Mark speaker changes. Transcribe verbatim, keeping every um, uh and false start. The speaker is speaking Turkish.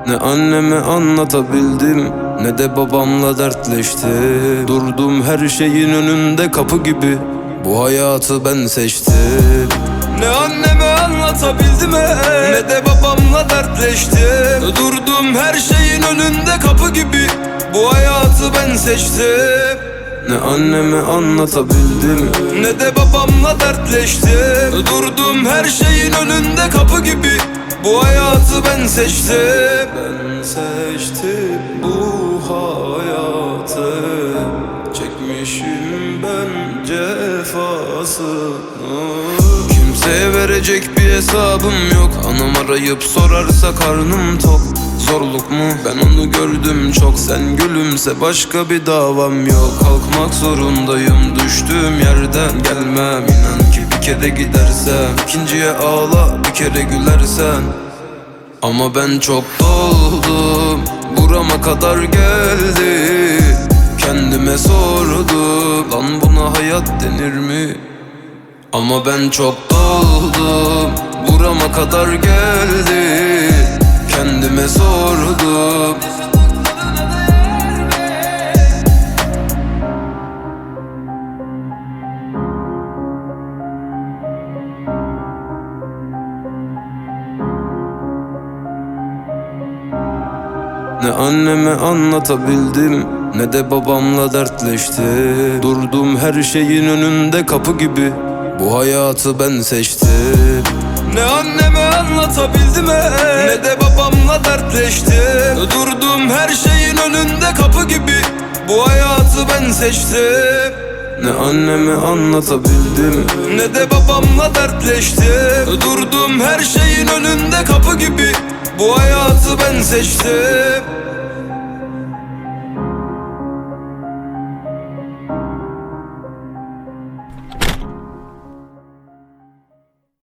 Speaker 1: Ne anneme anlatabildim, ne de babamla dertleştim. Durdum her şeyin önünde kapı gibi, bu hayatı ben seçtim. Ne anneme anlatabildim he, ne de babamla dertleştim. Durdum her şeyin önünde kapı gibi, bu hayatı ben seçtim. Ne anneme anlatabildim, ne de babamla dertleştim. Durdum her şeyin önünde kapı gibi, bu hayatı ben seçtim. Ben seçtim bu hayatı, çekmişim ben cefasını. Kimseye verecek bir hesabım yok, anam arayıp sorarsa karnım tok. Zorluk mu? Ben onu gördüm çok. Sen gülümse başka bir davam yok. Kalkmak zorundayım düştüğüm yerden. Gelmem inan ki bir kere gidersem, ikinciye ağla bir kere gülersen. Ama ben çok doldum, burama kadar geldi. Kendime sordum, lan buna hayat denir mi? Ama ben çok doldum, burama kadar geldi. Kendime sordum. Ne anneme anlatabildim, ne de babamla dertleştim. Durdum her şeyin önünde kapı gibi, bu hayatı ben seçtim. Ne anneme anlatabildim he, ne de babamla dertleştim. Durdum her şeyin önünde kapı gibi, bu hayatı ben seçtim. Ne anneme anlatabildim, ne de babamla dertleştim. Durdum her şeyin önünde kapı gibi, bu hayatı ben seçtim.